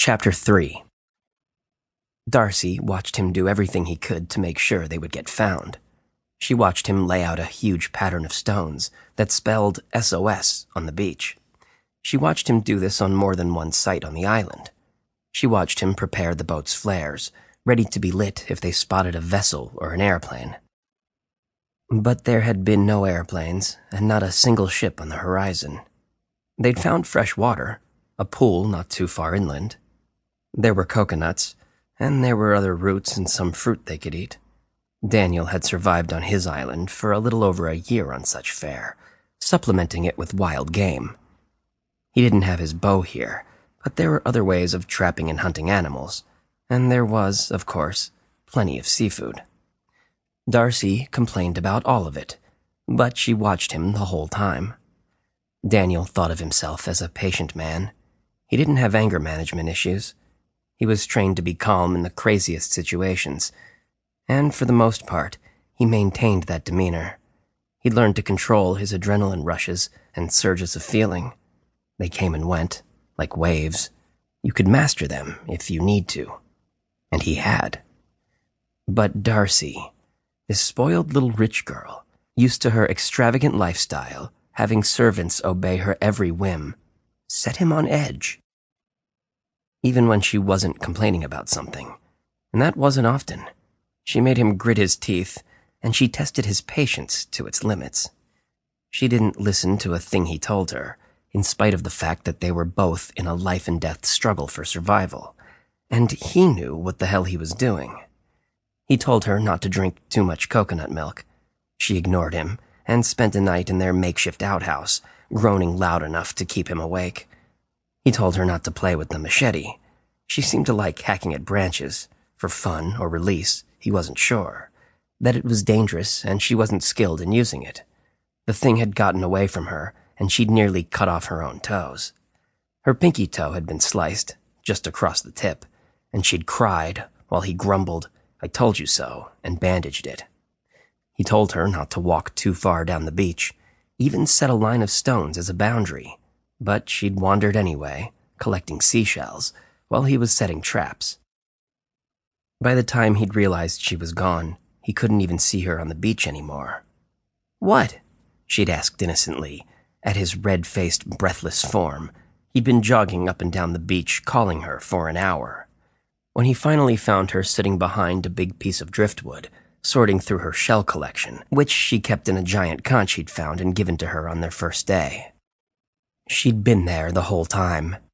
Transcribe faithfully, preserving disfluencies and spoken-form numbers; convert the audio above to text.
Chapter three. Darcy watched him do everything he could to make sure they would get found. She watched him lay out a huge pattern of stones that spelled S O S on the beach. She watched him do this on more than one site on the island. She watched him prepare the boat's flares, ready to be lit if they spotted a vessel or an airplane. But there had been no airplanes and not a single ship on the horizon. They'd found fresh water, a pool not too far inland. There were coconuts, and there were other roots and some fruit they could eat. Daniel had survived on his island for a little over a year on such fare, supplementing it with wild game. He didn't have his bow here, but there were other ways of trapping and hunting animals, and there was, of course, plenty of seafood. Darcy complained about all of it, but she watched him the whole time. Daniel thought of himself as a patient man. He didn't have anger management issues. He was trained to be calm in the craziest situations, and for the most part, he maintained that demeanor. He'd learned to control his adrenaline rushes and surges of feeling. They came and went, like waves. You could master them if you need to. And he had. But Darcy, this spoiled little rich girl, used to her extravagant lifestyle, having servants obey her every whim, set him on edge. Even when she wasn't complaining about something, and that wasn't often, she made him grit his teeth, and she tested his patience to its limits. She didn't listen to a thing he told her, in spite of the fact that they were both in a life-and-death struggle for survival, and he knew what the hell he was doing. He told her not to drink too much coconut milk. She ignored him, and spent a night in their makeshift outhouse, groaning loud enough to keep him awake. He told her not to play with the machete. She seemed to like hacking at branches, for fun or release, he wasn't sure. That it was dangerous, and she wasn't skilled in using it. The thing had gotten away from her, and she'd nearly cut off her own toes. Her pinky toe had been sliced, just across the tip, and she'd cried while he grumbled, "I told you so," and bandaged it. He told her not to walk too far down the beach, even set a line of stones as a boundary, but she'd wandered anyway, collecting seashells, while he was setting traps. By the time he'd realized she was gone, he couldn't even see her on the beach anymore. "What?" she'd asked innocently, at his red-faced, breathless form. He'd been jogging up and down the beach, calling her for an hour. When he finally found her sitting behind a big piece of driftwood, sorting through her shell collection, which she kept in a giant conch he'd found and given to her on their first day. She'd been there the whole time,